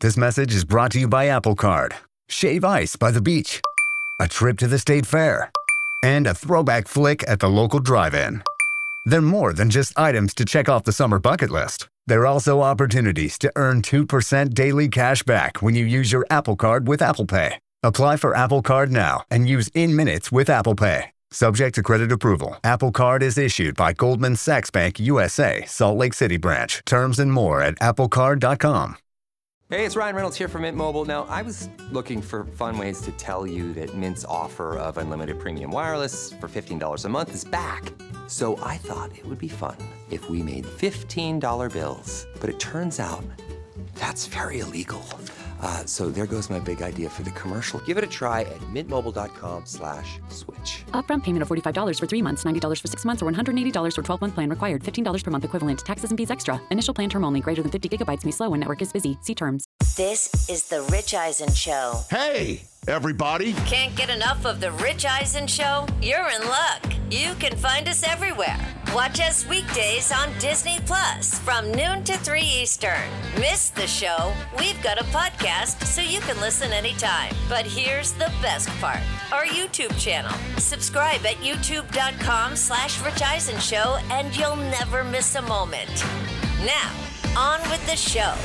This message is brought to you by Apple Card. Shave ice by the beach. A trip to the state fair. And a throwback flick at the local drive-in. They're more than just items to check off the summer bucket list. They're also opportunities to earn 2% daily cash back when you use your Apple Card with Apple Pay. Apply for Apple Card now and use in-minutes with Apple Pay. Subject to credit approval. Apple Card is issued by Goldman Sachs Bank USA, Salt Lake City branch. Terms and more at applecard.com. Hey, it's Ryan Reynolds here from Mint Mobile. Now, I was looking for fun ways to tell you that Mint's offer of unlimited premium wireless for $15 a month is back. So I thought it would be fun if we made $15 bills. But it turns out that's very illegal. So there goes my big idea for the commercial. Give it a try at mintmobile.com/switch. Upfront payment of $45 for 3 months, $90 for 6 months, or $180 for 12-month plan required. $15 per month equivalent. Taxes and fees extra. Initial plan term only. Greater than 50 gigabytes may slow when network is busy. See terms. This is The Rich Eisen Show. Hey, everybody. Can't get enough of The Rich Eisen Show? You're in luck. You can find us everywhere. Watch us weekdays on Disney Plus from noon to 3 Eastern. Miss the show? We've got a podcast so you can listen anytime. But here's the best part. Our YouTube channel. Subscribe at youtube.com/Rich Eisen Show and you'll never miss a moment. Now, on with the show.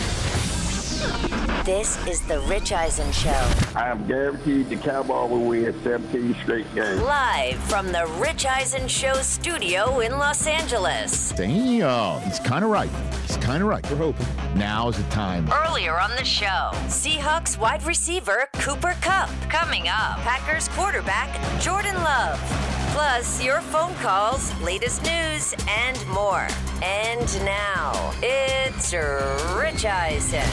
This is The Rich Eisen Show. I am guaranteed the Cowboys will win 17 straight games. Live from the Rich Eisen Show studio in Los Angeles. Damn, he's kind of right. We're hoping. Now is the time. Earlier on the show, Seahawks wide receiver Cooper Kupp. Coming up, Packers quarterback Jordan Love. Plus, your phone calls, latest news, and more. And now, it's Rich Eisen.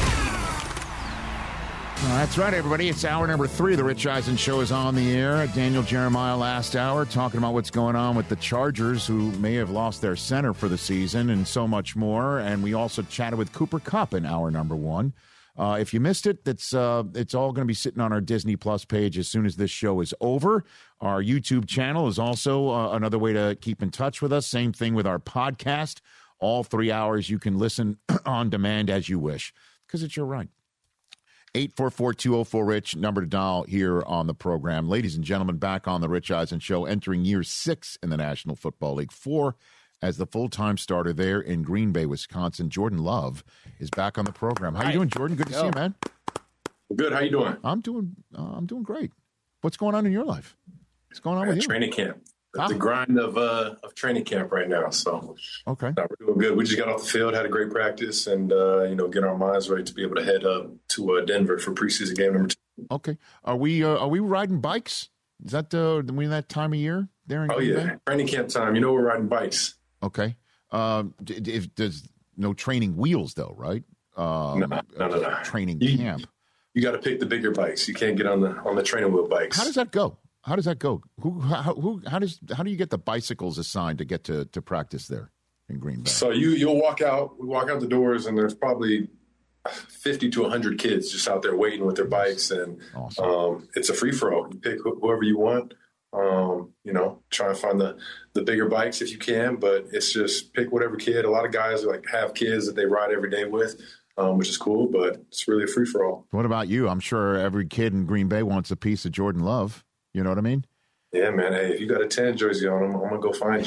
That's right, everybody. It's hour number 3. The Rich Eisen Show is on the air. Daniel Jeremiah last hour talking about what's going on with the Chargers, who may have lost their center for the season, and so much more. And we also chatted with Cooper Kupp in hour number 1. If you missed it, it's all going to be sitting on our Disney Plus page as soon as this show is over. Our YouTube channel is also another way to keep in touch with us. Same thing with our podcast. All 3 hours you can listen on demand as you wish, because it's your right. 844-204-RICH, number to dial here on the program. Ladies and gentlemen, back on the Rich Eisen Show, entering year 6 in the National Football League, 4 as the full-time starter there in Green Bay, Wisconsin. Jordan Love is back on the program. How you doing, Jordan? Good to see you, man. Good. How you doing? I'm doing great. What's going on in your life? What's going on with you? Training camp. The grind of training camp right now. So okay, we're doing good. We just got off the field, had a great practice, and get our minds ready to be able to head up to Denver for preseason game number 2. Okay, are we riding bikes? Is that that time of year there in Green Bay? Training camp time. We're riding bikes. Okay. If there's no training wheels though, right? No. Training camp. You got to pick the bigger bikes. You can't get on the training wheel bikes. How does that go? How do you get the bicycles assigned to get to practice there in Green Bay? So you'll walk out. We walk out the doors, and there's probably 50 to 100 kids just out there waiting with their bikes, and awesome. It's a free for all. You pick whoever you want. Try and find the bigger bikes if you can, but it's just pick whatever kid. A lot of guys have kids that they ride every day with, which is cool, but it's really a free for all. What about you? I'm sure every kid in Green Bay wants a piece of Jordan Love. You know what I mean? Yeah, man. Hey, if you got a 10 jersey on, I'm going to go find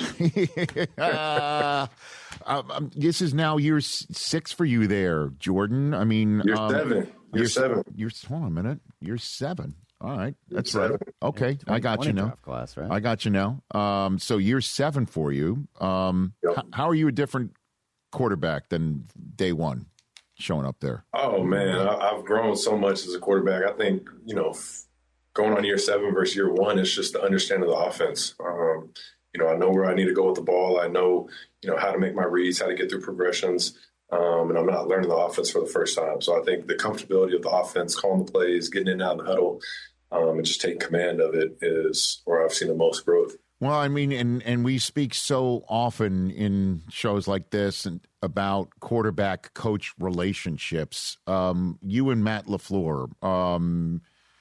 you. This is now year 6 for you there, Jordan. I mean, Year 7. Year 7. Hold on a minute. Year 7. All right. That's year right. 7. Okay. I got you now. Class, right? I got you now. So year 7 for you. Yep. How are you a different quarterback than day 1 showing up there? Oh, man. I've grown so much as a quarterback. I think, going on year 7 versus year 1 is just the understanding of the offense. I know where I need to go with the ball. I know, how to make my reads, how to get through progressions. And I'm not learning the offense for the first time. So I think the comfortability of the offense, calling the plays, getting in and out of the huddle, and just taking command of it is where I've seen the most growth. Well, I mean, and we speak so often in shows like this and about quarterback-coach relationships. You and Matt LaFleur,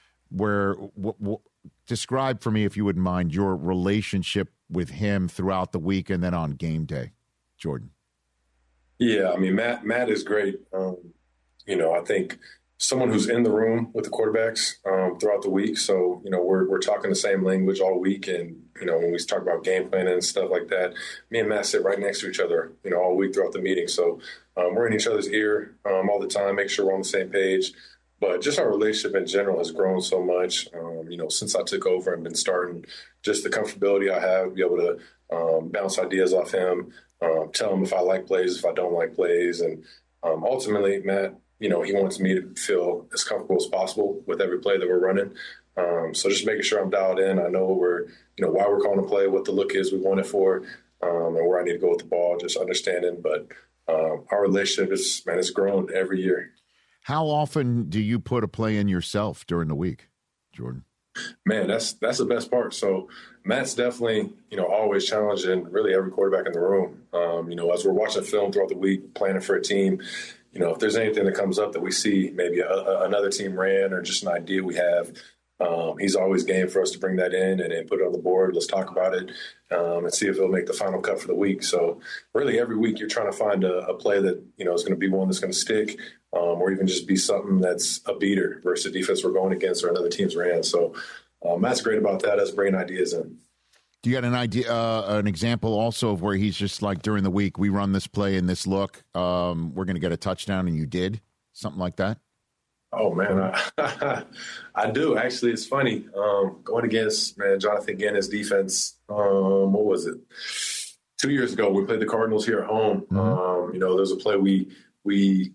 describe for me, if you wouldn't mind, your relationship with him throughout the week and then on game day, Jordan. Yeah, I mean, Matt is great. I think someone who's in the room with the quarterbacks throughout the week. So, we're talking the same language all week. And, when we talk about game planning and stuff like that, me and Matt sit right next to each other, all week throughout the meeting. So we're in each other's ear all the time, make sure we're on the same page. But just our relationship in general has grown so much, since I took over and been starting, just the comfortability I have to be able to bounce ideas off him, tell him if I like plays, if I don't like plays. And ultimately, Matt, he wants me to feel as comfortable as possible with every play that we're running. So just making sure I'm dialed in. I know why we're calling a play, what the look is we want it for, and where I need to go with the ball, just understanding. But our relationship has grown every year. How often do you put a play in yourself during the week, Jordan? Man, that's the best part. So Matt's definitely, always challenging really every quarterback in the room. As we're watching film throughout the week, planning for a team, if there's anything that comes up that we see, maybe another team ran or just an idea we have, he's always game for us to bring that in and put it on the board. Let's talk about it and see if it'll make the final cut for the week. So really every week you're trying to find a play that, is going to be one that's going to stick or even just be something that's a beater versus the defense we're going against or another team's ran. So Matt's great about that, us bringing ideas in. Do you got an idea, an example also of where he's just like during the week, we run this play in this look, we're going to get a touchdown and you did something like that? Oh, man, I do. Actually, it's funny. Going against, Jonathan Gannis' defense, what was it? 2 years ago, we played the Cardinals here at home. Mm-hmm. There's a play we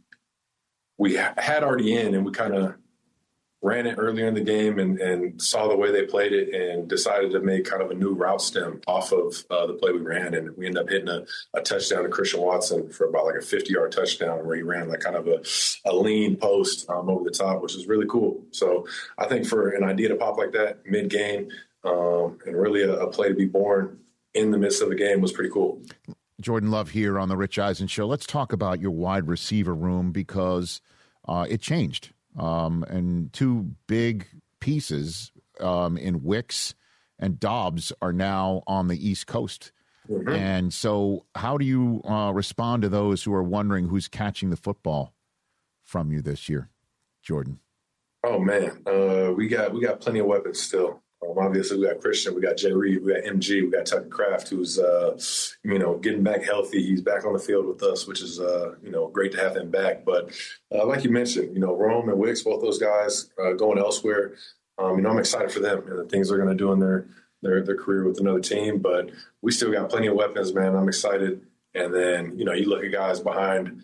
had already in, and we kind of ran it earlier in the game and saw the way they played it and decided to make kind of a new route stem off of the play we ran. And we ended up hitting a touchdown to Christian Watson for about like a 50-yard touchdown where he ran like kind of a lean post over the top, which is really cool. So I think for an idea to pop like that mid-game and really a play to be born in the midst of a game was pretty cool. Jordan Love here on the Rich Eisen Show. Let's talk about your wide receiver room because it changed. And two big pieces in Wicks and Dobbs are now on the East Coast. Mm-hmm. And so how do you respond to those who are wondering who's catching the football from you this year, Jordan? Oh, man, we got plenty of weapons still. Obviously, we got Christian, we got Jay Reed, we got MG, we got Tucker Kraft, who's, getting back healthy. He's back on the field with us, which is, great to have him back. But like you mentioned, Rome and Wicks, both those guys going elsewhere. I'm excited for them and the things they're going to do in their career with another team. But we still got plenty of weapons, man. I'm excited. And then, you look at guys behind,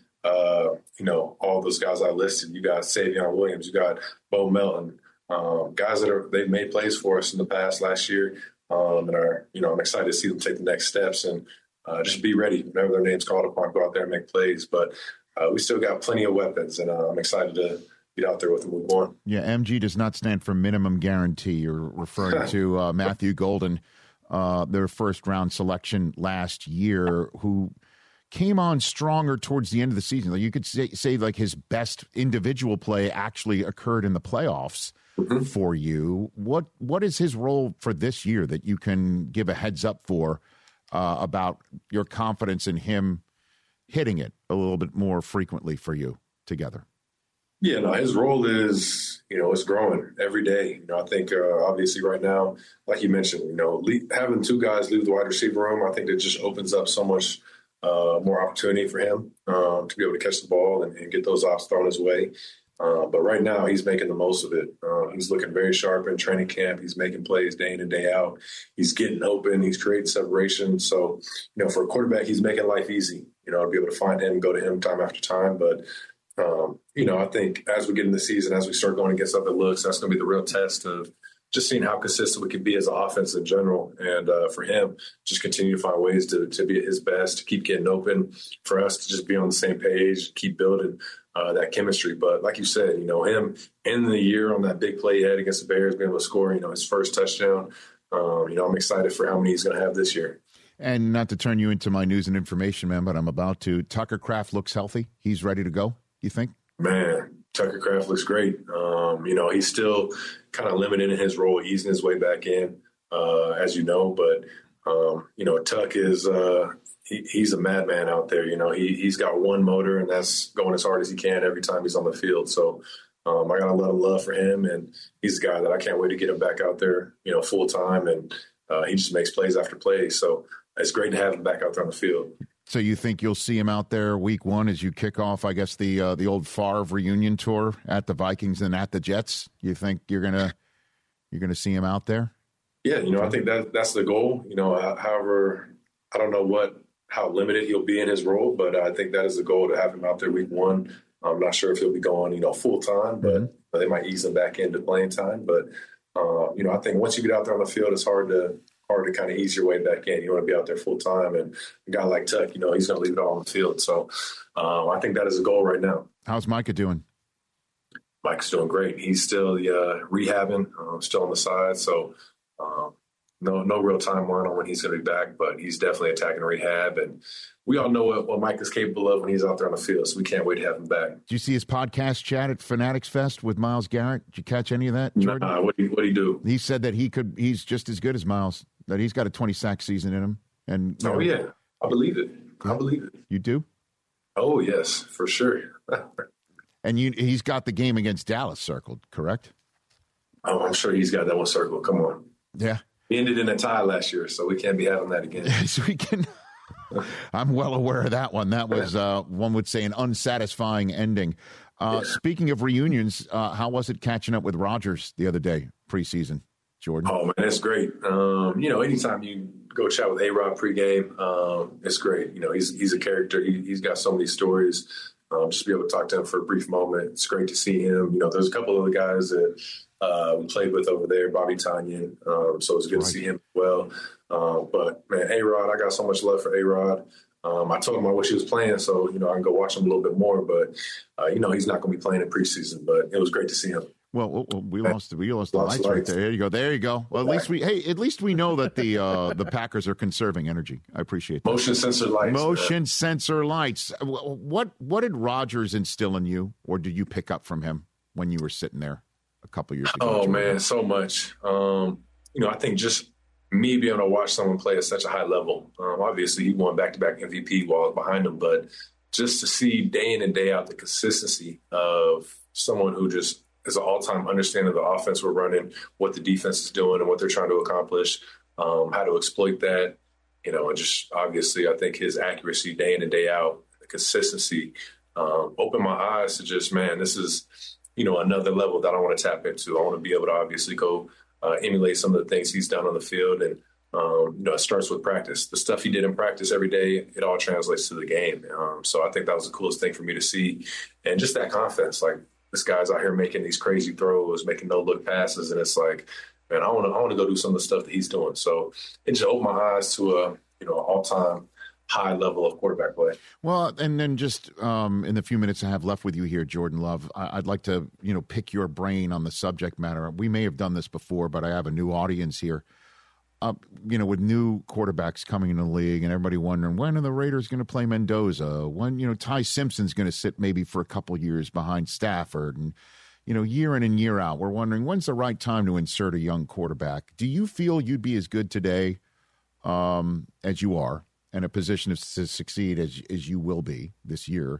all those guys I listed. You got Savion Williams, you got Bo Melton. Guys they've made plays for us in the past last year and are, I'm excited to see them take the next steps and just be ready whenever their name's called upon, go out there and make plays. But we still got plenty of weapons, and I'm excited to get out there with them move on. Yeah, MG does not stand for minimum guarantee. You're referring to Matthew Golden, their first-round selection last year, who came on stronger towards the end of the season. Like you could say like his best individual play actually occurred in the playoffs. Mm-hmm. For you. What is his role for this year that you can give a heads up for about your confidence in him hitting it a little bit more frequently for you together? Yeah, no, his role is, it's growing every day. I think obviously right now, like you mentioned, having two guys leave the wide receiver room, I think it just opens up so much more opportunity for him to be able to catch the ball and get those ops thrown his way. But right now, he's making the most of it. He's looking very sharp in training camp. He's making plays day in and day out. He's getting open. He's creating separation. So, for a quarterback, he's making life easy, to be able to find him, go to him time after time. But, I think as we get in the season, as we start going against other looks, that's going to be the real test of just seeing how consistent we can be as an offense in general. And for him, just continue to find ways to be at his best, to keep getting open, for us to just be on the same page, keep building that chemistry. But like you said, him ending the year on that big play he had against the Bears, being able to score, his first touchdown. I'm excited for how many he's going to have this year. And not to turn you into my news and information man, but I'm about to. Tucker Kraft looks healthy. He's ready to go, you think? Man, Tucker Kraft looks great. He's still kind of limited in his role, easing his way back in, as you know. But, Tuck is he's a madman out there. You know, he's got one motor, and that's going as hard as he can every time he's on the field. So I got a lot of love for him, and he's a guy that I can't wait to get him back out there, you know, full time. And he just makes plays after plays. So it's great to have him back out there on the field. So you think you'll see him out there week one as you kick off, I guess, the old Favre reunion tour at the Vikings and at the Jets? You think you're gonna see him out there? Yeah, you know, I think that's the goal. You know, however, I don't know how limited he'll be in his role, but I think that is the goal, to have him out there week one. I'm not sure if he'll be going, you know, full time, but they might ease him back into playing time. But you know, I think once you get out there on the field, it's hard to kind of ease your way back in. You want to be out there full time, and a guy like Tuck, you know, he's going to leave it all on the field. So I think that is a goal right now. How's Micah doing? Mike's doing great. He's still rehabbing, still on the side. So no real timeline on when he's going to be back, but he's definitely attacking rehab. And we all know what Mike is capable of when he's out there on the field, so we can't wait to have him back. Did you see his podcast chat at Fanatics Fest with Myles Garrett? Did you catch any of that, Jordan? Nah, what'd he do? He said that he's just as good as Myles, that he's got a 20-sack season in him. And yeah, I believe it. I believe it. You do? Oh, yes, for sure. And he's got the game against Dallas circled, correct? Oh, I'm sure he's got that one circled. Come on. Yeah. He ended in a tie last year, so we can't be having that again. Yes, we can. I'm well aware of that one. That was, one would say, an unsatisfying ending. Speaking of reunions, how was it catching up with Rodgers the other day, preseason, Jordan? Oh, man, it's great. You know, anytime you go chat with A-Rod pregame, it's great. You know, he's a character. He's got so many stories. Just be able to talk to him for a brief moment. It's great to see him. You know, there's a couple of the guys that we played with over there, Bobby Tonyan. So it's good to see him as well. But, man, A-Rod, I got so much love for A-Rod. I told him I wish he was playing, so, you know, I can go watch him a little bit more. But, you know, he's not going to be playing in preseason. But it was great to see him. Well, we lost the lights right there. There you go. Well, at least we know that the Packers are conserving energy. I appreciate that. Motion sensor lights. Motion sensor lights. What did Rodgers instill in you, or did you pick up from him when you were sitting there a couple years ago? Oh, man, so much. You know, I think just me being able to watch someone play at such a high level. Obviously, he won back-to-back MVP while I was behind him, but just to see day in and day out the consistency of someone who just is an all-time understanding of the offense we're running, what the defense is doing and what they're trying to accomplish, how to exploit that, you know, and just obviously I think his accuracy day in and day out, the consistency, opened my eyes to just, man, this is, you know, another level that I want to tap into. I want to be able to obviously go emulate some of the things he's done on the field. And, you know, it starts with practice. The stuff he did in practice every day, it all translates to the game. So I think that was the coolest thing for me to see. And just that confidence, like, this guy's out here making these crazy throws, making no-look passes, and it's like, man, I want to go do some of the stuff that he's doing. So it just opened my eyes to a, you know, all-time high level of quarterback play. Well, and then just in the few minutes I have left with you here, Jordan Love, I'd like to, you know, pick your brain on the subject matter. We may have done this before, but I have a new audience here. You know, with new quarterbacks coming in the league and everybody wondering, when are the Raiders going to play Mendoza? When, you know, Ty Simpson's going to sit maybe for a couple years behind Stafford, and, you know, year in and year out, we're wondering when's the right time to insert a young quarterback. Do you feel you'd be as good today as you are, in a position to succeed as you will be this year,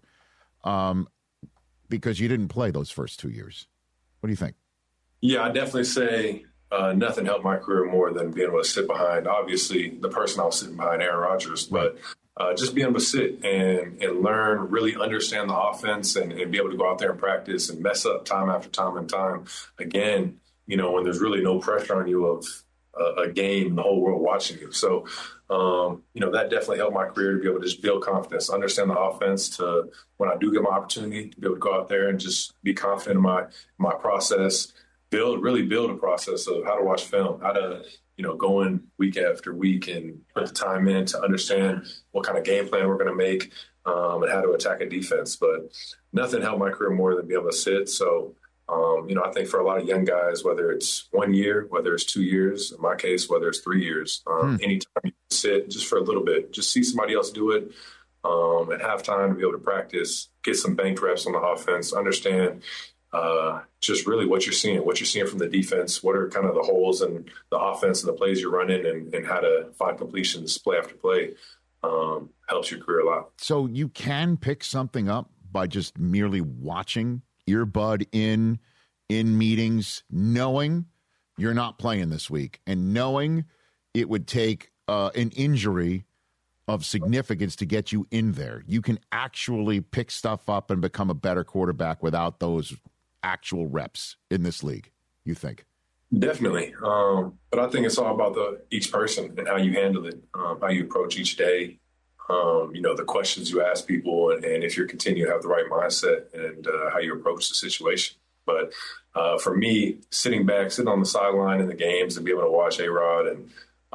because you didn't play those first 2 years? What do you think? Yeah, I definitely say nothing helped my career more than being able to sit behind, obviously, the person I was sitting behind, Aaron Rodgers, but just being able to sit and learn, really understand the offense and be able to go out there and practice and mess up time after time and time again, you know, when there's really no pressure on you of a game and the whole world watching you. So, you know, that definitely helped my career to be able to just build confidence, understand the offense, to when I do get my opportunity to be able to go out there and just be confident in my process, really build a process of how to watch film, how to, you know, go in week after week and put the time in to understand what kind of game plan we're going to make, and how to attack a defense. But nothing helped my career more than be able to sit. So, you know, I think for a lot of young guys, whether it's 1 year, whether it's 2 years, in my case, whether it's 3 years, anytime you sit just for a little bit, just see somebody else do it, and have time to be able to practice, get some banked reps on the offense, understand just really what you're seeing from the defense, what are kind of the holes in the offense and the plays you're running, and how to find completions play after play. helps your career a lot. So you can pick something up by just merely watching, earbud in meetings, knowing you're not playing this week and knowing it would take an injury of significance to get you in there. You can actually pick stuff up and become a better quarterback without those actual reps in this league, you think? Definitely. But I think it's all about each person and how you handle it, how you approach each day, the questions you ask people, and if you continue to have the right mindset and how you approach the situation. But for me, sitting on the sideline in the games and be able to watch A-Rod and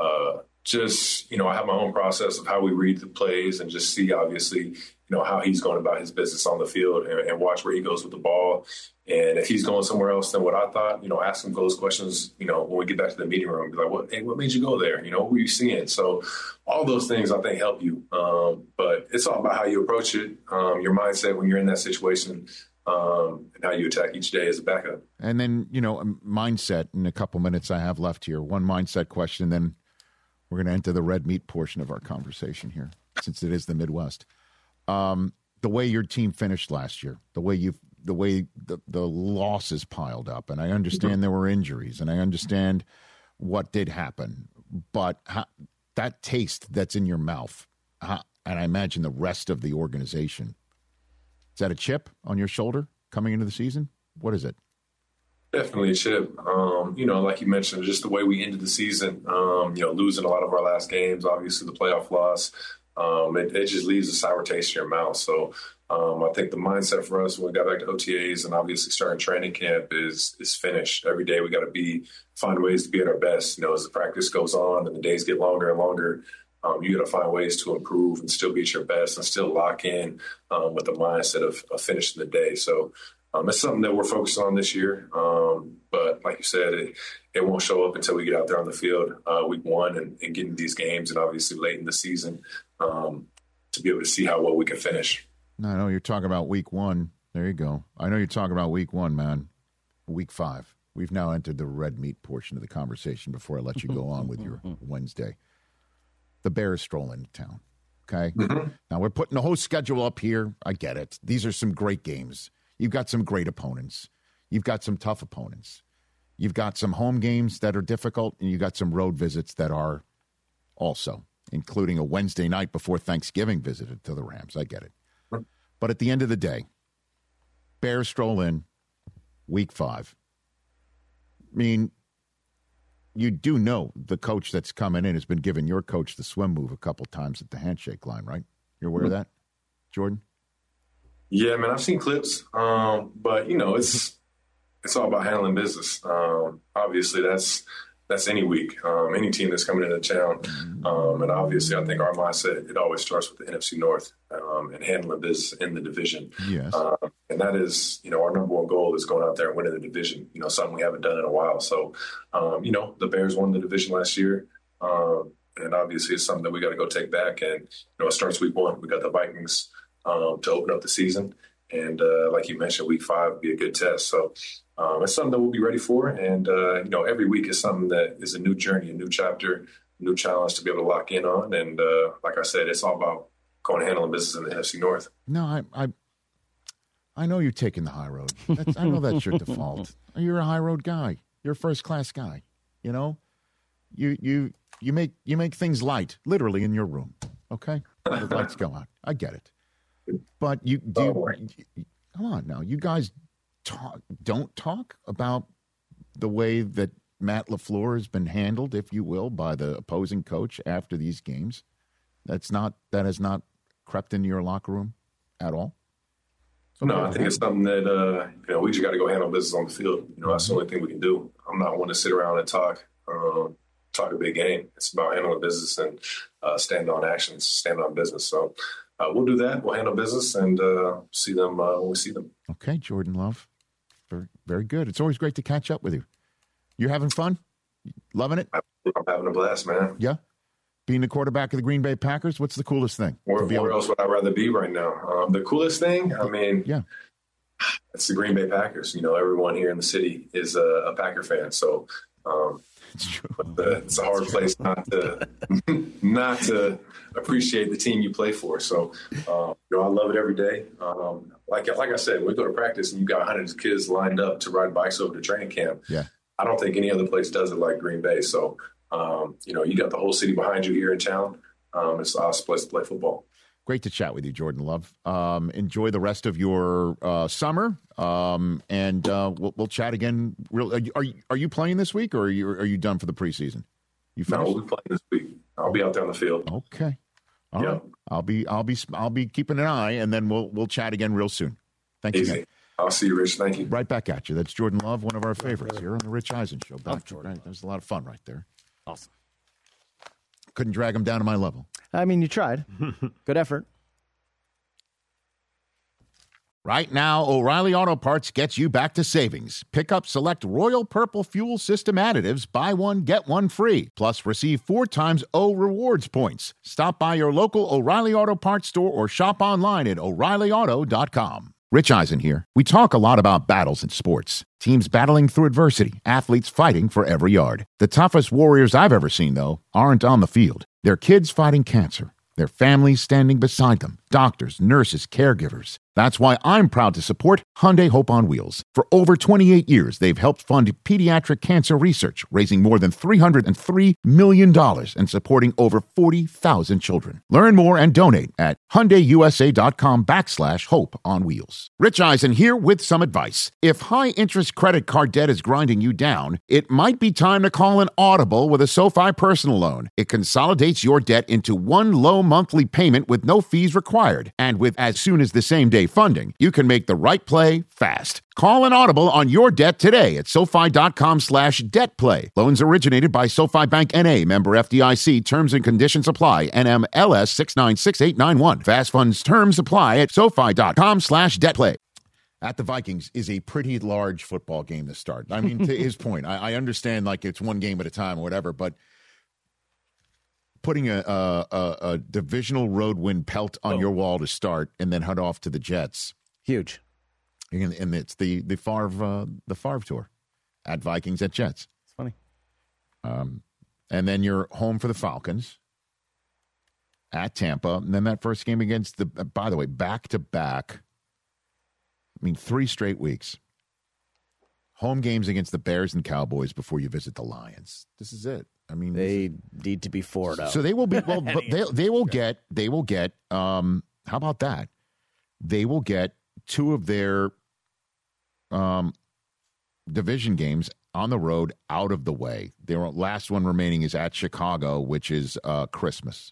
I have my own process of how we read the plays and just see, obviously, how he's going about his business on the field and watch where he goes with the ball. And if he's going somewhere else than what I thought, ask him those questions, when we get back to the meeting room, be like, what made you go there? What were you seeing? So all those things I think help you. But it's all about how you approach it, your mindset when you're in that situation, and how you attack each day as a backup. And then, mindset in a couple minutes I have left here. One mindset question, then we're going to enter the red meat portion of our conversation here, since it is the Midwest. The way your team finished last year, the way the losses piled up, and I understand there were injuries, and I understand what did happen, but that taste that's in your mouth, and I imagine the rest of the organization, is that a chip on your shoulder coming into the season? What is it? Definitely a chip. Like you mentioned, just the way we ended the season, losing a lot of our last games, obviously the playoff loss, it just leaves a sour taste in your mouth. So I think the mindset for us when we got back to OTAs and obviously starting training camp is finished. Every day we got to find ways to be at our best. As the practice goes on and the days get longer and longer, you got to find ways to improve and still be at your best and still lock in with the mindset of finishing the day. So it's something that we're focused on this year. But like you said, it won't show up until we get out there on the field week one and get into these games and obviously late in the season to be able to see how well we can finish. I know you're talking about week one. There you go. I know you're talking about week one, man. Week 5. We've now entered the red meat portion of the conversation before I let you go on with your Wednesday. The Bears stroll into town, okay? Mm-hmm. Now, we're putting the whole schedule up here. I get it. These are some great games. You've got some great opponents. You've got some tough opponents. You've got some home games that are difficult, and you've got some road visits that are also, including a Wednesday night before Thanksgiving visit to the Rams. I get it. But at the end of the day, Bears stroll in week 5. I mean, you do know the coach that's coming in has been giving your coach the swim move a couple times at the handshake line, right? You're aware of that, Jordan? Yeah, man, I've seen clips, but it's all about handling business. Obviously, that's any week, any team that's coming into town, and obviously, I think our mindset, it always starts with the NFC North and handling business in the division. Yes, and that is, our number one goal is going out there and winning the division. Something we haven't done in a while. So, the Bears won the division last year. And obviously, it's something that we got to go take back. And it starts week 1. We got the Vikings to open up the season. And like you mentioned, week 5 would be a good test. So it's something that we'll be ready for. And, every week is something that is a new journey, a new chapter, a new challenge to be able to lock in on. And like I said, it's all about going and handling business in the NFC North. No, I know you're taking the high road. I know that's your default. You're a high road guy. You're a first-class guy. You make things light, literally, in your room. Okay? The lights go on. I get it. But come on now. You guys don't talk about the way that Matt LaFleur has been handled, if you will, by the opposing coach after these games. That has not crept into your locker room at all? Okay. No, I think it's something that, we just got to go handle business on the field. That's the only thing we can do. I'm not one to sit around and talk a big game. It's about handling business and stand on actions, stand on business. So we'll do that. We'll handle business and see them when we see them. Okay, Jordan Love. Very, very good. It's always great to catch up with you. You're having fun? Loving it? I'm having a blast, man. Yeah? Being the quarterback of the Green Bay Packers, what's the coolest thing? Where else would I rather be right now? The coolest thing? It's the Green Bay Packers. Everyone here in the city is a Packer fan. So It's true. But it's a hard place not to appreciate the team you play for. So, I love it every day. Like I said, we go to practice and you got hundreds of kids lined up to ride bikes over to training camp. Yeah. I don't think any other place does it like Green Bay. So, you got the whole city behind you here in town. It's an awesome place to play football. Great to chat with you, Jordan Love. Enjoy the rest of your summer, and we'll chat again. Are you playing this week, or are you done for the preseason? You finished? No, we'll be playing this week. I'll be out there on the field. Okay. All right. I'll be keeping an eye, and then we'll chat again real soon. Thank you. Again. I'll see you, Rich. Thank you. Right back at you. That's Jordan Love, one of our favorites here on the Rich Eisen Show. Jordan. That was a lot of fun right there. Awesome. Couldn't drag him down to my level. I mean, you tried. Good effort. Right now, O'Reilly Auto Parts gets you back to savings. Pick up select Royal Purple Fuel System additives, buy one, get one free. Plus, receive 4 times O Rewards points. Stop by your local O'Reilly Auto Parts store or shop online at O'ReillyAuto.com. Rich Eisen here. We talk a lot about battles in sports. Teams battling through adversity, athletes fighting for every yard. The toughest warriors I've ever seen, though, aren't on the field. They're kids fighting cancer. Their families standing beside them. Doctors, nurses, caregivers. That's why I'm proud to support Hyundai Hope on Wheels. For over 28 years, they've helped fund pediatric cancer research, raising more than $303 million and supporting over 40,000 children. Learn more and donate at HyundaiUSA.com/Hope on Wheels. Rich Eisen here with some advice. If high-interest credit card debt is grinding you down, it might be time to call an Audible with a SoFi personal loan. It consolidates your debt into one low monthly payment with no fees required. And with as soon as the same day funding, you can make the right play fast. Call an Audible on your debt today at SoFi.com/debt play. Loans originated by SoFi Bank N.A., member FDIC. Terms and conditions apply. NMLS 696891. Fast funds terms apply at SoFi.com/debt play. At the Vikings is a pretty large football game to start. I mean, to his point, I understand like it's one game at a time or whatever, but putting a divisional road win pelt on your wall to start and then head off to the Jets. Huge. And it's the Favre tour at Vikings at Jets. It's funny. And then you're home for the Falcons at Tampa. And then that first game against by the way, back-to-back, 3 straight weeks. Home games against the Bears and Cowboys before you visit the Lions. This is it. They need to be 4-0. So they will be well. But they will get. How about that? They will get 2 of their division games on the road out of the way. Their last one remaining is at Chicago, which is Christmas.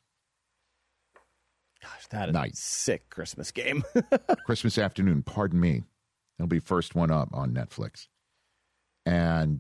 Gosh, that is a sick Christmas game. Christmas afternoon. Pardon me. It'll be first one up on Netflix, and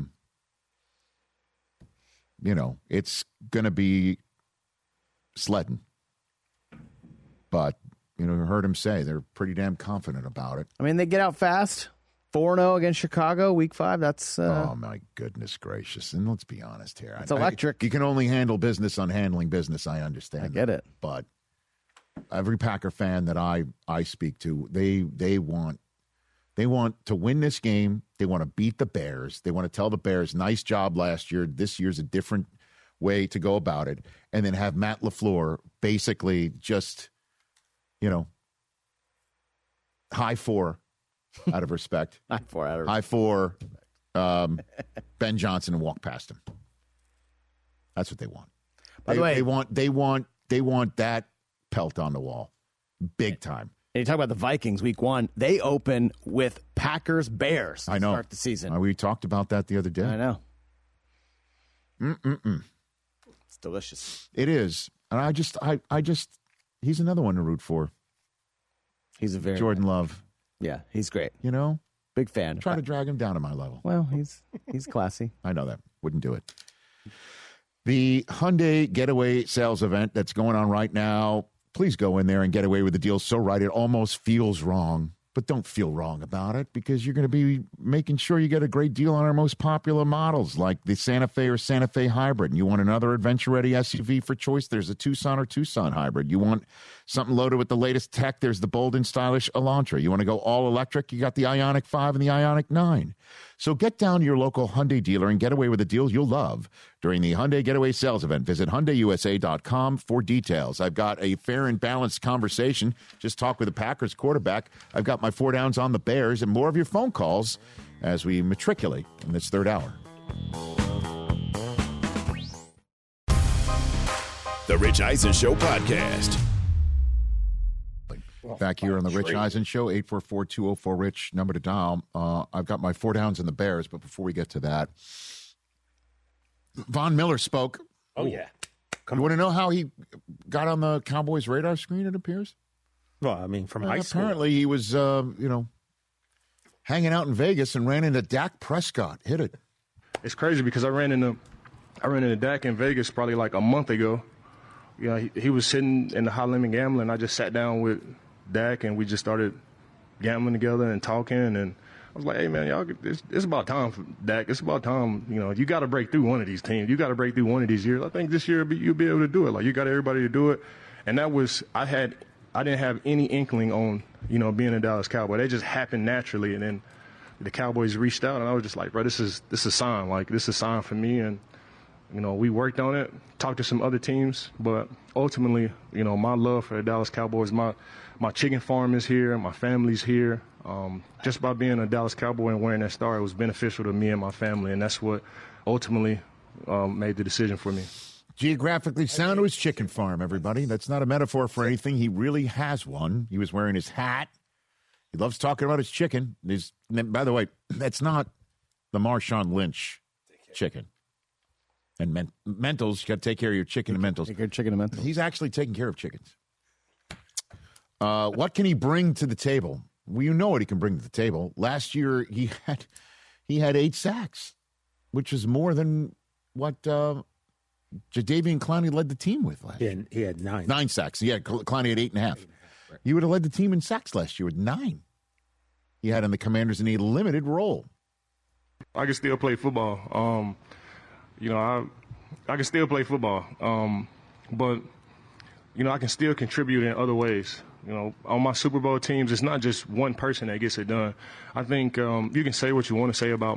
it's going to be sledding. But, you heard him say they're pretty damn confident about it. They get out fast. 4-0 against Chicago, week 5. That's oh, my goodness gracious. And let's be honest here. It's electric. You can only handle business on handling business. I understand. I get it. But every Packer fan that I speak to, they want to win this game. They want to beat the Bears. They want to tell the Bears, nice job last year. This year's a different way to go about it. And then have Matt LaFleur basically just, high 4 out of respect. High 4 Ben Johnson and walk past him. That's what they want. By the way, they want that pelt on the wall. Big time. And you talk about the Vikings, week 1. They open with Packers-Bears to start the season. We talked about that the other day. I know. It's delicious. It is. And I just, he's another one to root for. He's a very Jordan Love. Yeah, he's great. Big fan. Try to drag him down to my level. Well, he's classy. I know that. Wouldn't do it. The Hyundai Getaway sales event that's going on right now. Please go in there and get away with the deal so right it almost feels wrong. But don't feel wrong about it because you're going to be making sure you get a great deal on our most popular models like the Santa Fe or Santa Fe Hybrid. And you want another adventure-ready SUV for choice? There's a Tucson or Tucson Hybrid. You want Something loaded with the latest tech, there's the bold and stylish Elantra. You want to go all electric? You got the Ioniq 5 and the Ioniq 9. So get down to your local Hyundai dealer and get away with the deals you'll love during the Hyundai Getaway Sales Event. Visit HyundaiUSA.com for details. I've got a fair and balanced conversation. Just talked with the Packers quarterback. I've got my 4 downs on the Bears and more of your phone calls as we matriculate in this third hour. The Rich Eisen Show podcast. Back here on the Rich Eisen Show, 844-204-RICH, number to dial. I've got my 4 downs in the Bears, but before we get to that, Von Miller spoke. Oh, yeah. You want to know how he got on the Cowboys' radar screen, it appears? Well, I mean, from high school. Apparently he was, hanging out in Vegas and ran into Dak Prescott. Hit it. It's crazy because I ran into Dak in Vegas probably like a month ago. You know, he was sitting in the high limit gambling. I just sat down with Dak and we just started gambling together and talking. And I was like, hey, man, y'all, it's about time for Dak. It's about time, you got to break through one of these teams. You got to break through one of these years. I think this year you'll be able to do it. Like, you got everybody to do it. And that was, I didn't have any inkling on, being a Dallas Cowboy. They just happened naturally. And then the Cowboys reached out and I was just like, bro, this is a sign. Like, this is a sign for me. And, we worked on it, talked to some other teams, but ultimately, my love for the Dallas Cowboys, my chicken farm is here, my family's here. Just by being a Dallas Cowboy and wearing that star, it was beneficial to me and my family, and that's what ultimately made the decision for me. Geographically sound to his chicken farm, everybody. That's not a metaphor for anything. He really has one. He was wearing his hat. He loves talking about his chicken. By the way, that's not the Marshawn Lynch chicken. And Mentals, you got to take care of your chicken and Mentals. Take care of chicken and Mentals. He's actually taking care of chickens. What can he bring to the table? Well, you know what he can bring to the table. Last year, he had 8 sacks, which is more than what Jadeveon Clowney led the team with last year. He had 9. 9 sacks. Yeah, Clowney had 8.5. He would have led the team in sacks last year with 9. He had on the Commanders in a limited role. I can still play football. I can still play football, but, I can still contribute in other ways. On my Super Bowl teams, it's not just one person that gets it done. I think you can say what you want to say about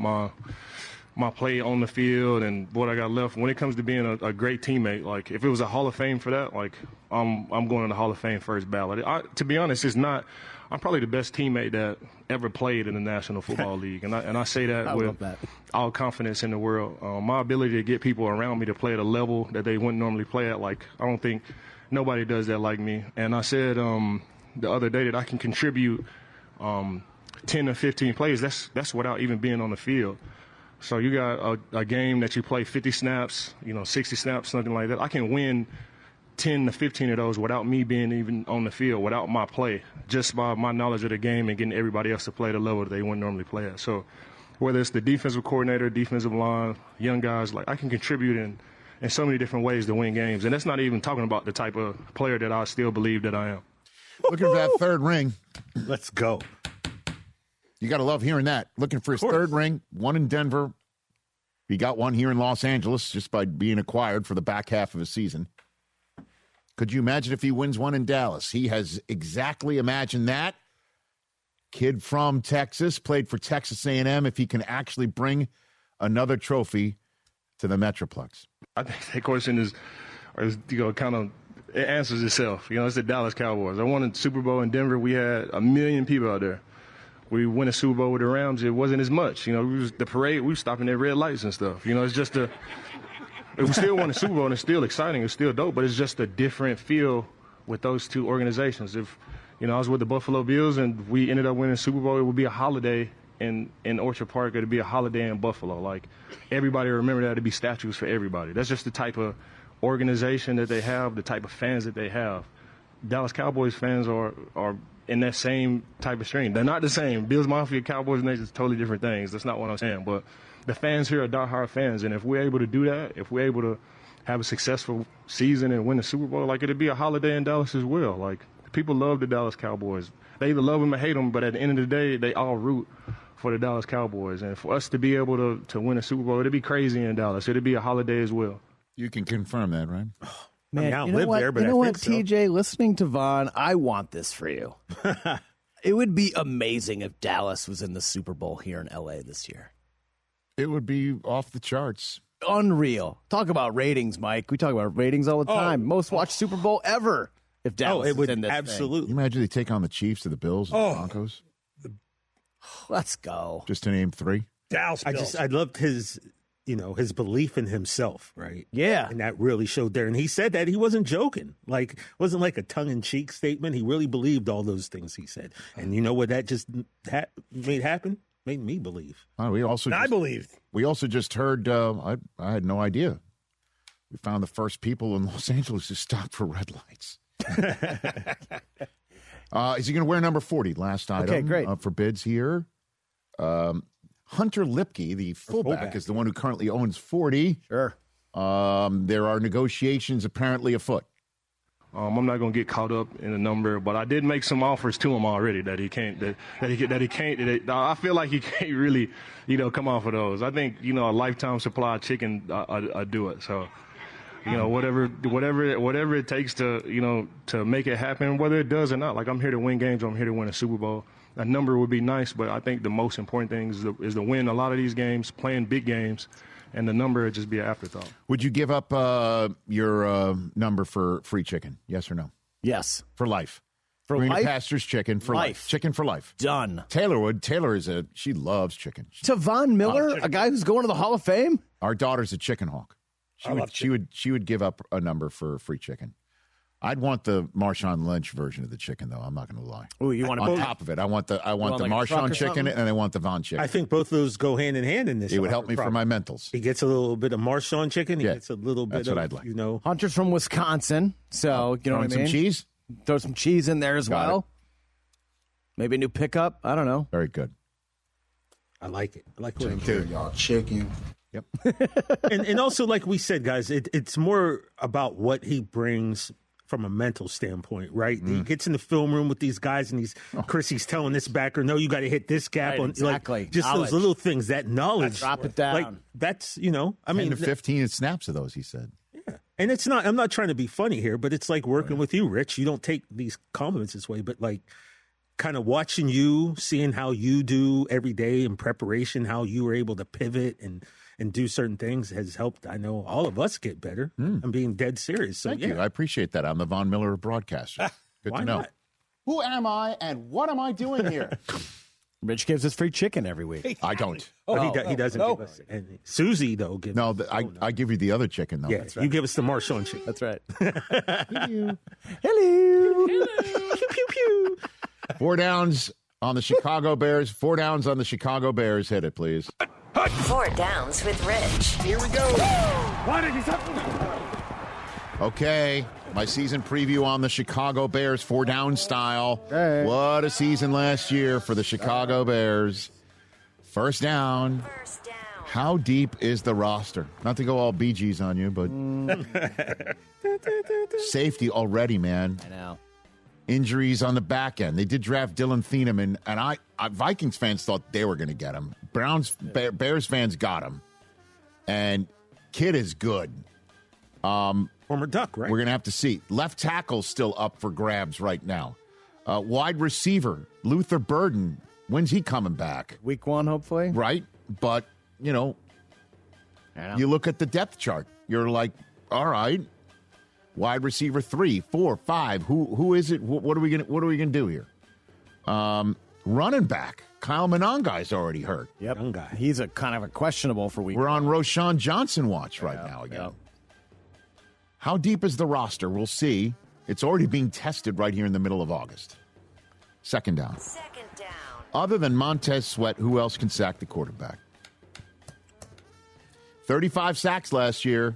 my play on the field and what I got left. When it comes to being a great teammate, like, if it was a Hall of Fame for that, like, I'm going on the Hall of Fame first ballot. To be honest, it's not. I'm probably the best teammate that ever played in the National Football League, and I say that with all confidence in the world. My ability to get people around me to play at a level that they wouldn't normally play at, like, I don't think nobody does that like me. And I said the other day that I can contribute 10 to 15 plays. That's without even being on the field. So you got a game that you play 50 snaps, 60 snaps, something like that. I can win 10 to 15 of those without me being even on the field, without my play, just by my knowledge of the game and getting everybody else to play at a level that they wouldn't normally play at. So whether it's the defensive coordinator, defensive line, young guys, like, I can contribute in so many different ways to win games. And that's not even talking about the type of player that I still believe that I am. Looking for that third ring. Let's go. You got to love hearing that. Looking for his third ring, one in Denver. He got one here in Los Angeles just by being acquired for the back half of the season. Could you imagine if he wins one in Dallas? He has exactly imagined that. Kid from Texas, played for Texas A&M. If he can actually bring another trophy to the Metroplex. I think that question is kind of, it answers itself. It's the Dallas Cowboys. I won a Super Bowl in Denver. We had 1 million people out there. We win a Super Bowl with the Rams. It wasn't as much. The parade, we were stopping at red lights and stuff. It's just we still won a Super Bowl, and it's still exciting. It's still dope, but it's just a different feel with those two organizations. If, I was with the Buffalo Bills and we ended up winning a Super Bowl, it would be a holiday in Orchard Park. It would be a holiday in Buffalo. Like, everybody remember that. It'd be statues for everybody. That's just the type of organization that they have, the type of fans that they have. Dallas Cowboys fans are in that same type of stream. They're not the same. Bills Mafia, Cowboys Nation is totally different things. That's not what I'm saying. But the fans here are diehard fans, and if we're able to do that, if we're able to have a successful season and win the Super Bowl, like, it'd be a holiday in Dallas as well. Like, people love the Dallas Cowboys. They either love them or hate them, but at the end of the day, they all root for the Dallas Cowboys. And for us to be able to win a Super Bowl, it'd be crazy in Dallas. It'd be a holiday as well. You can confirm that, right? Man, I mean, I don't you know live what? there, but you know I think what, so. TJ, listening to Vaughn, I want this for you. It would be amazing if Dallas was in the Super Bowl here in L.A. this year. It would be off the charts. Unreal. Talk about ratings, Mike. We talk about ratings all the time. Most watched Super Bowl ever. If Dallas it would is in this absolutely. Can you imagine they take on the Chiefs or the Bills or the Broncos? Let's go. Just to name three. Dallas Bills. I loved his, his belief in himself, right? Yeah. And that really showed there. And he said that he wasn't joking. Like, it wasn't like a tongue-in-cheek statement. He really believed all those things he said. And you know what that just made happen? Made me believe. I believed. We also just heard, I had no idea. We found the first people in Los Angeles who stopped for red lights. Is he going to wear number 40? Last item. Okay, great. For bids here. Hunter Lipke, the fullback, is the one who currently owns 40. Sure. There are negotiations apparently afoot. I'm not going to get caught up in the number, but I did make some offers to him already that he can't. I feel like he can't really, come off of those. I think a lifetime supply of chicken, I do it. So, whatever it takes to to make it happen, whether it does or not. Like, I'm here to win games. Or I'm here to win a Super Bowl. A number would be nice, but I think the most important thing is to win a lot of these games, playing big games. And the number would just be an afterthought. Would you give up your number for free chicken? Yes or no? Yes. For life. For Green life? Pastures chicken for life. Chicken for life. Done. Taylor would. Taylor she loves chicken. To Von Miller, a guy who's going to the Hall of Fame? Our daughter's a chicken hawk. She would give up a number for free chicken. I'd want the Marshawn Lynch version of the chicken, though. I'm not going to lie. Oh, you want on top of it? I want the Marshawn chicken, and I want the Von chicken. I think both of those go hand in hand in this. It would help me for my mentals. He gets a little bit of Marshawn chicken. He gets a little bit. That's what I'd like. Hunter's from Wisconsin, so you know what I mean. Some cheese. Throw some cheese in there as well. Maybe a new pickup. I don't know. Very good. I like it. I like what I'm hearing. Y'all chicken. Yep. and also, like we said, guys, it's more about what he brings from a mental standpoint, right? He gets in the film room with these guys, and Chrissy's telling this backer, no, you got to hit this gap. Right, on exactly. Like, just knowledge. those little things, that knowledge. Drop it down. Like, that's, I 10 mean. to 15 snaps of those, he said. Yeah. And it's not, I'm not trying to be funny here, but it's like working with you, Rich. You don't take these compliments this way, but like kind of watching you, seeing how you do every day in preparation, how you were able to pivot and do certain things has helped, I know, all of us get better. I'm being dead serious. So, Thank you. I appreciate that. I'm the Von Miller broadcaster. Good Why to know. not? Who am I and what am I doing here? Rich gives us free chicken every week. I don't. He doesn't give us. And Susie, though, gives No, I give you the other chicken, though. Yeah, you give us the Marshawn chicken. That's right. Hello. Pew, pew, pew. 4 downs on the Chicago Bears. 4 downs on the Chicago Bears. Hit it, please. 4 downs with Rich. Here we go. Okay, my season preview on the Chicago Bears, 4 down style. Hey. What a season last year for the Chicago Bears. First down. How deep is the roster? Not to go all Bee Gees on you, but safety already, man. I know. Injuries on the back end. They did draft Dylan Thielen, and I Vikings fans thought they were going to get him. Bears fans got him, and kid is good. Former Duck, right? We're going to have to see. Left tackle still up for grabs right now. Wide receiver Luther Burden. When's he coming back? Week 1, hopefully. Right, but you look at the depth chart. You're like, all right. Wide receiver 3, 4, 5. Who is it? What are we gonna do here? Running back Kyle Monangai's already hurt. Yep, he's a kind of a questionable for week. We're on Roshan Johnson watch right now again. Yep. How deep is the roster? We'll see. It's already being tested right here in the middle of August. Second down. Other than Montez Sweat, who else can sack the quarterback? 35 sacks last year.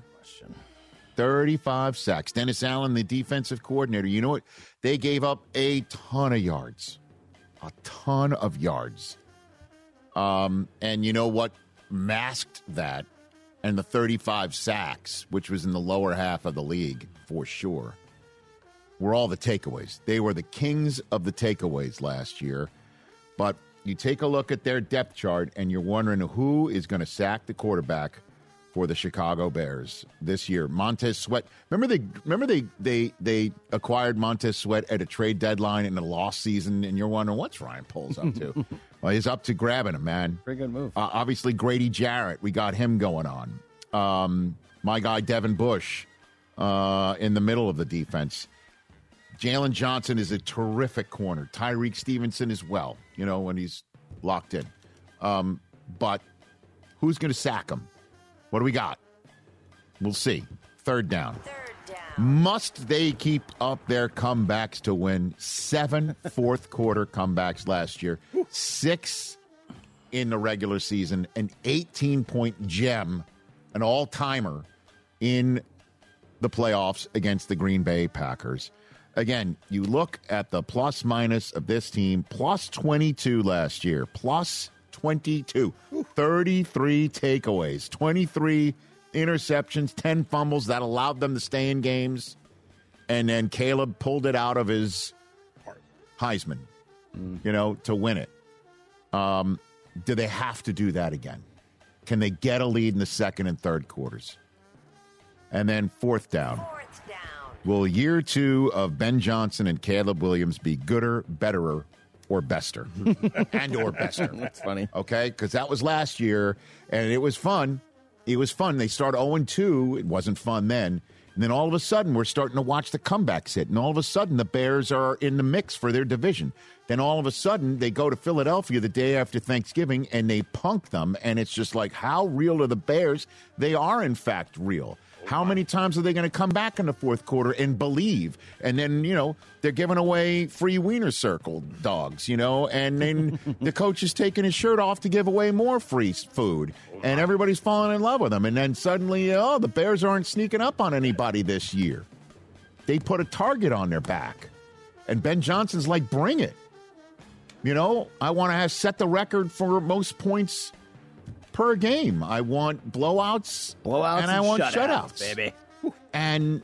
35 sacks. Dennis Allen, the defensive coordinator. You know what? They gave up a ton of yards. A ton of yards. And you know what masked that? And the 35 sacks, which was in the lower half of the league for sure, were all the takeaways. They were the kings of the takeaways last year. But you take a look at their depth chart, and you're wondering who is going to sack the quarterback for the Chicago Bears this year. Montez Sweat. Remember they acquired Montez Sweat at a trade deadline in the lost season, and you're wondering what's Ryan Poles up to? Well, he's up to grabbing him, man. Pretty good move. Obviously, Grady Jarrett. We got him going on. My guy Devin Bush in the middle of the defense. Jalen Johnson is a terrific corner. Tyreek Stevenson as well, when he's locked in. But who's going to sack him? What do we got? We'll see. Third down. Must they keep up their comebacks to win? 7 fourth-quarter comebacks last year. 6 in the regular season. An 18-point gem, an all-timer in the playoffs against the Green Bay Packers. Again, you look at the plus-minus of this team, plus 22 last year, plus 22, 33 takeaways, 23 interceptions, 10 fumbles that allowed them to stay in games. And then Caleb pulled it out of his Heisman, to win it. Do they have to do that again? Can they get a lead in the second and third quarters? And then fourth down. Will year 2 of Ben Johnson and Caleb Williams be gooder, betterer, or bester? And or bester. That's funny. Okay, because that was last year, and it was fun. It was fun. They started 0-2. It wasn't fun then. And then all of a sudden, we're starting to watch the comebacks hit. And all of a sudden, the Bears are in the mix for their division. Then all of a sudden, they go to Philadelphia the day after Thanksgiving, and they punk them. And it's just like, how real are the Bears? They are, in fact, real. How many times are they going to come back in the fourth quarter and believe? And then, they're giving away free Wiener Circle dogs, and then the coach is taking his shirt off to give away more free food. And everybody's falling in love with them. And then suddenly, the Bears aren't sneaking up on anybody this year. They put a target on their back. And Ben Johnson's like, bring it. I want to set the record for most points per game. I want blowouts, and I want shutouts, baby. And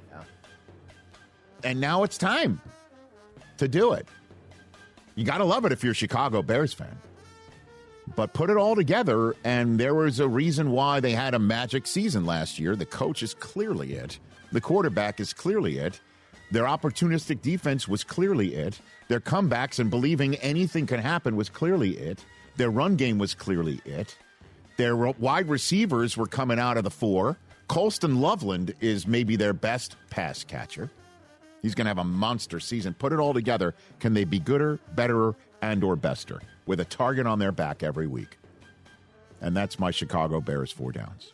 now it's time to do it. You got to love it if you're a Chicago Bears fan. But put it all together, and there was a reason why they had a magic season last year. The coach is clearly it. The quarterback is clearly it. Their opportunistic defense was clearly it. Their comebacks and believing anything can happen was clearly it. Their run game was clearly it. Their wide receivers were coming out of the 4. Colston Loveland is maybe their best pass catcher. He's going to have a monster season. Put it all together. Can they be gooder, betterer, and or bester with a target on their back every week? And that's my Chicago Bears 4 downs.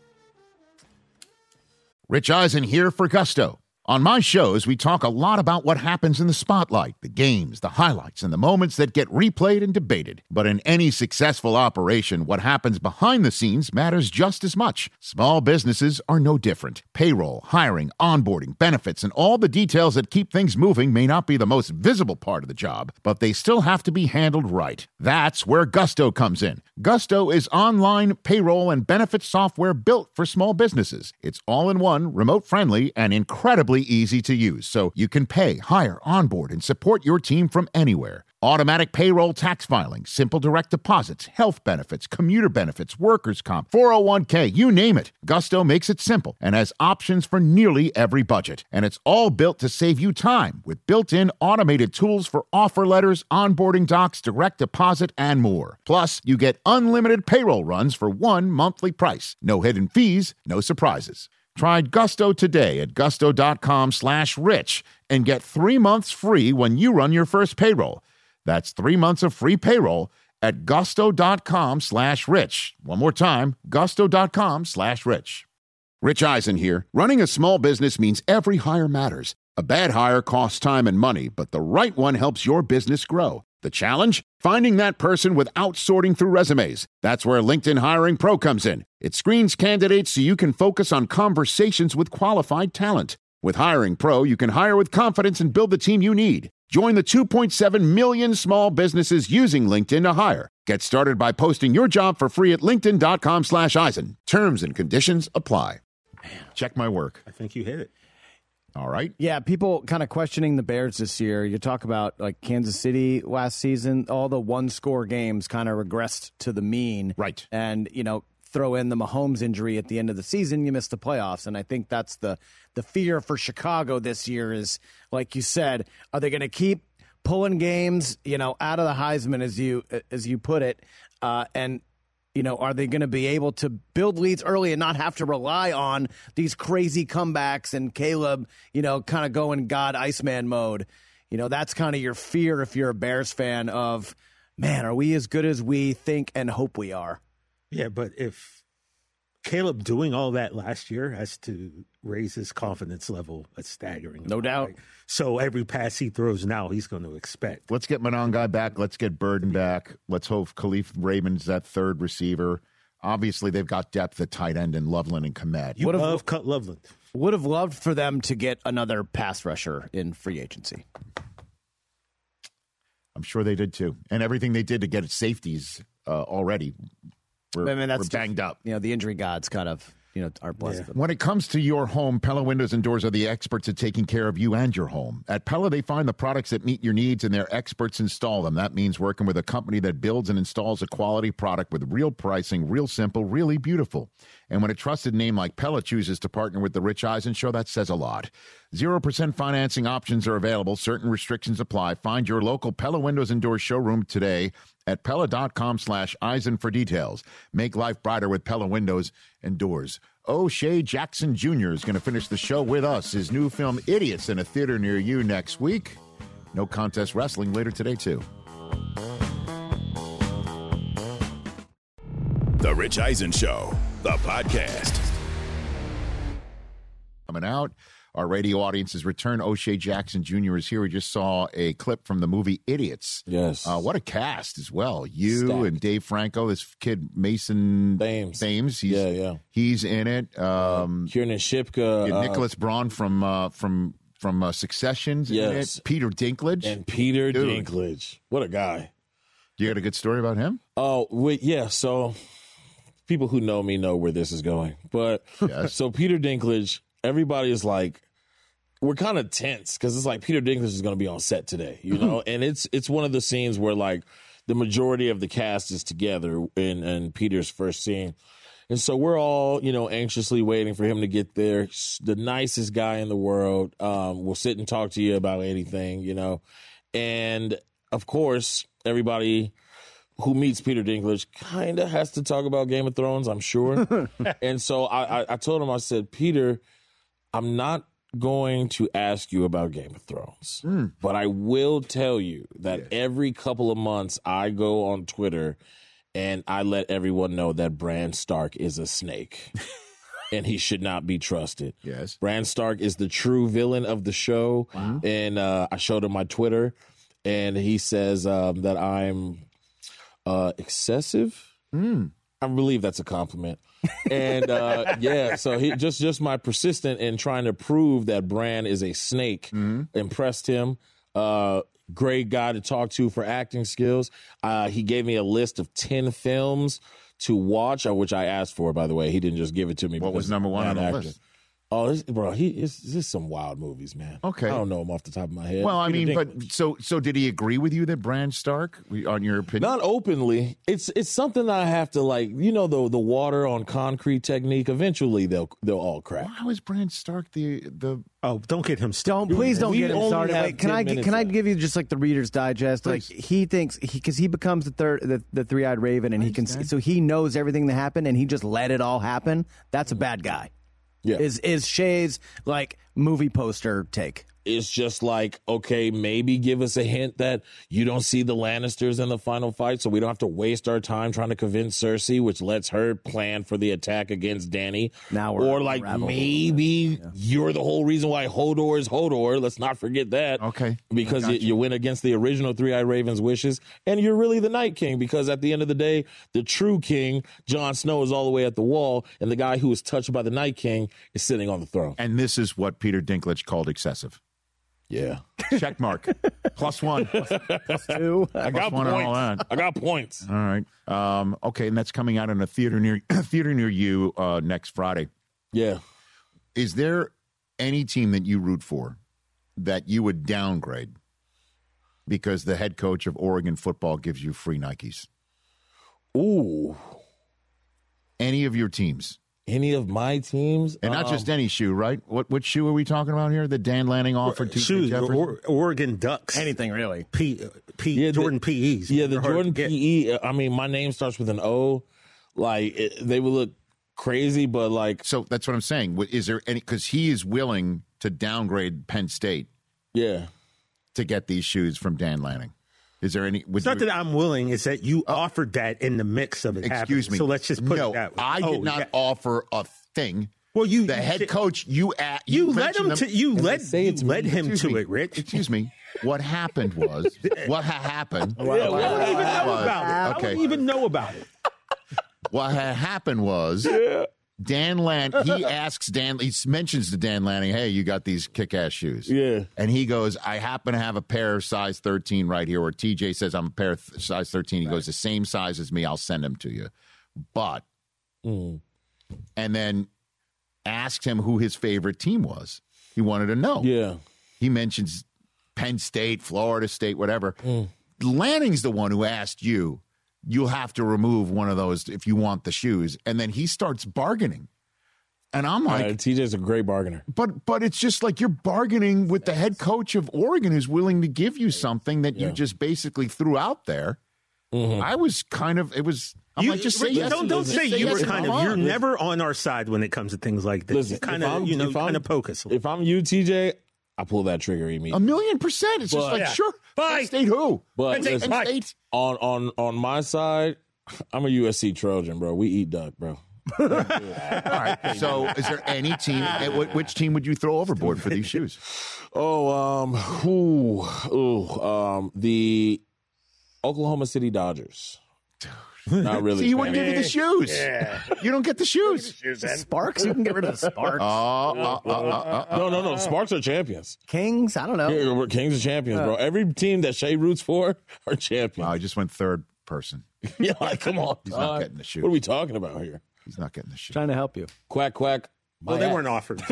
Rich Eisen here for Gusto. On my shows, we talk a lot about what happens in the spotlight, the games, the highlights, and the moments that get replayed and debated. But in any successful operation, what happens behind the scenes matters just as much. Small businesses are no different. Payroll, hiring, onboarding, benefits, and all the details that keep things moving may not be the most visible part of the job, but they still have to be handled right. That's where Gusto comes in. Gusto is online payroll and benefits software built for small businesses. It's all-in-one, remote-friendly, and incredibly easy to use, so you can pay, hire, onboard, and support your team from anywhere. Automatic payroll tax filing, simple direct deposits, health benefits, commuter benefits, workers' comp, 401k, you name it. Gusto makes it simple and has options for nearly every budget. And it's all built to save you time with built-in automated tools for offer letters, onboarding docs, direct deposit, and more. Plus, you get unlimited payroll runs for one monthly price. No hidden fees, no surprises. Try Gusto today at gusto.com/rich and get 3 months free when you run your first payroll. That's 3 months of free payroll at gusto.com/rich. One more time, gusto.com/rich. Rich Eisen here. Running a small business means every hire matters. A bad hire costs time and money, but the right one helps your business grow. The challenge? Finding that person without sorting through resumes. That's where LinkedIn Hiring Pro comes in. It screens candidates so you can focus on conversations with qualified talent. With Hiring Pro, you can hire with confidence and build the team you need. Join the 2.7 million small businesses using LinkedIn to hire. Get started by posting your job for free at linkedin.com/Eisen. Terms and conditions apply. Man, check my work. I think you hit it. All right. Yeah, people kind of questioning the Bears this year. You talk about like Kansas City last season, all the one-score games kind of regressed to the mean. Right. And, throw in the Mahomes injury at the end of the season, you miss the playoffs. And I think that's the fear for Chicago this year is, like you said, are they going to keep pulling games, out of the Heisman, as you put it, and are they going to be able to build leads early and not have to rely on these crazy comebacks and Caleb, kind of going God Iceman mode? That's kind of your fear if you're a Bears fan of, man, are we as good as we think and hope we are? Yeah, but if Caleb doing all that last year has to raise his confidence level, that's staggering. No doubt. Right? So every pass he throws now, he's going to expect. Let's get Monangai back. Let's get Burden back. Let's hope Khalif Raymond's that third receiver. Obviously, they've got depth at tight end in Loveland and Kmet. You love Cut Loveland. Would have loved for them to get another pass rusher in free agency. I'm sure they did, too. And everything they did to get safeties already were banged up. The injury gods kind of, are blessed. Yeah. When it comes to your home, Pella Windows and Doors are the experts at taking care of you and your home. At Pella, they find the products that meet your needs, and their experts install them. That means working with a company that builds and installs a quality product with real pricing, real simple, really beautiful. And when a trusted name like Pella chooses to partner with The Rich Eisen Show, that says a lot. 0% financing options are available. Certain restrictions apply. Find your local Pella Windows and Doors showroom today at Pella.com/Eisen for details. Make life brighter with Pella Windows and Doors. O'Shea Jackson Jr. is going to finish the show with us. His new film, Idiots, in a theater near you next week. No Contest Wrestling later today, too. The Rich Eisen Show, the podcast. Coming out. Our radio audience's return. O'Shea Jackson Jr. is here. We just saw a clip from the movie Idiots. Yes. What a cast as well. You Stacked. and Dave Franco, this kid Mason Thames. He's in it. Kiernan Shipka. Nicholas Braun from Succession's in it. Peter Dinklage. And Peter Dinklage. What a guy. You got a good story about him? Oh, yeah. So people who know me know where this is going. But So Peter Dinklage, everybody is like, we're kind of tense because it's like Peter Dinklage is going to be on set today, and it's one of the scenes where like the majority of the cast is together in Peter's first scene. And so we're all, anxiously waiting for him to get there. The nicest guy in the world. Will sit and talk to you about anything, and of course, everybody who meets Peter Dinklage kind of has to talk about Game of Thrones, I'm sure. And so I told him, I said, Peter, I'm not going to ask you about Game of Thrones, but I will tell you that every couple of months I go on Twitter and I let everyone know that Bran Stark is a snake and he should not be trusted. Yes. Bran Stark is the true villain of the show. Wow. And I showed him my Twitter and he says that I'm excessive. I believe that's a compliment. And so he just my persistent in trying to prove that Bran is a snake impressed him. Great guy to talk to for acting skills. He gave me a list of 10 films to watch, which I asked for, by the way. He didn't just give it to me. What was number one on the list? Oh, it's some wild movies, man. Okay. I don't know him off the top of my head. Well, I Peter mean, Dinklage. but so did he agree with you that Bran Stark, on your opinion? Not openly. It's something that I have to the water on concrete technique. Eventually, they'll all crack. How is Bran Stark the? Oh, don't get him started. Please don't get him started. Wait, can I give you just like the Reader's Digest? Please. Like he thinks because he becomes the three-eyed raven and he can so he knows everything that happened and he just let it all happen. That's a bad guy. Yeah. Is Shay's like movie poster take? It's just like, okay, maybe give us a hint that you don't see the Lannisters in the final fight, so we don't have to waste our time trying to convince Cersei, which lets her plan for the attack against Dany. Now or like maybe you're the whole reason why Hodor is Hodor. Let's not forget that. Okay. Because you went against the original Three-Eyed Raven's wishes, and you're really the Night King, because at the end of the day, the true king, Jon Snow, is all the way at the wall, and the guy who was touched by the Night King is sitting on the throne. And this is what Peter Dinklage called excessive. Yeah. Check mark. +1. +2. I got +1 points. on all that. I got points. All right. Okay, and that's coming out in a theater near you next Friday. Yeah. Is there any team that you root for that you would downgrade because the head coach of Oregon football gives you free Nikes? Ooh. any of your teams? Any of my teams? And not just any shoe, right? What shoe are we talking about here that Dan Lanning offered to Jefferson? Oregon Ducks. Anything, really. Jordan PEs. Yeah, the Jordan PE. I mean, my name starts with an O. Like, they would look crazy, but like. So that's what I'm saying. Is there any, because he is willing to downgrade Penn State. Yeah. To get these shoes from Dan Lanning. Is there any? It's not that I'm willing. It's that you offered that in the mix of it. Excuse me. So let's just put it that way. I did not offer a thing. Well, the head coach, you led him to it, Rich. Excuse me. What happened was what happened. I wouldn't even know about it. What had happened was Dan Lanning. He mentions to Dan Lanning, "Hey, you got these kick-ass shoes." Yeah, and he goes, "I happen to have a pair of size 13 right here." Or TJ says, "I'm a pair of size 13." He goes, "The same size as me. I'll send them to you." But, and then asked him who his favorite team was. He wanted to know. Yeah, he mentions Penn State, Florida State, whatever. Lanning's the one who asked you. You'll have to remove one of those if you want the shoes. And then he starts bargaining. And I'm like... TJ's a great bargainer. But it's just like you're bargaining with the head coach of Oregon who's willing to give you something that you just basically threw out there. I was kind of... It was... I'm like, just say yes. Don't say you were kind of... You're never on our side when it comes to things like this. Listen, kind of poke us. If I'm you, TJ... I pull that trigger immediately. 1,000,000%. It's just like, sure. Penn State who? But listen, on my side, I'm a USC Trojan, bro. We eat duck, bro. All right. So is there any team, which team would you throw overboard for these shoes? The Oklahoma City Dodgers. Not really. See, he wouldn't give you the shoes. Yeah. You don't get the shoes. Sparks? You can get rid of the Sparks. No. Sparks are champions. Kings? I don't know. Yeah, Kings are champions, bro. Every team that Shea roots for are champions. I just went third person. Yeah, like, come on. He's not getting the shoes. What are we talking about here? He's not getting the shoes. Trying to help you. Quack, quack. Well, they weren't offered.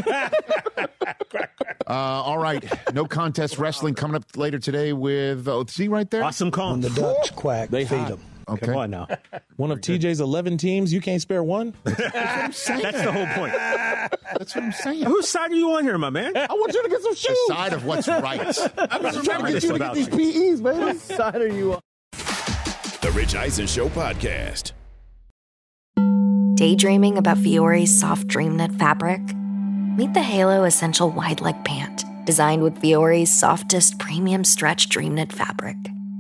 All right. No contest wrestling coming up later today with, see right there? Awesome call. When the Ducks quack, they feed them. Okay. Come on now. One of TJ's 11 teams, you can't spare one? That's what I'm saying. That's the whole point. That's what I'm saying. Whose side are you on here, my man? I want you to get some shoes. The side of what's right. I'm just trying to get you to get these PEs, man. What side are you on? The Rich Eisen Show podcast. Daydreaming about Fiore's soft dream knit fabric? Meet the Halo Essential Wide Leg Pant, designed with Fiore's softest premium stretch dream knit fabric.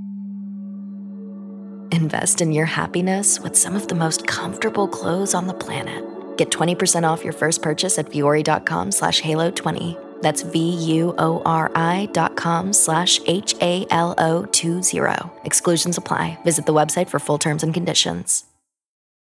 Invest in your happiness with some of the most comfortable clothes on the planet. Get 20% off your first purchase at Fiore.com/Halo20. That's VUORI.com/HALO20. Exclusions apply. Visit the website for full terms and conditions.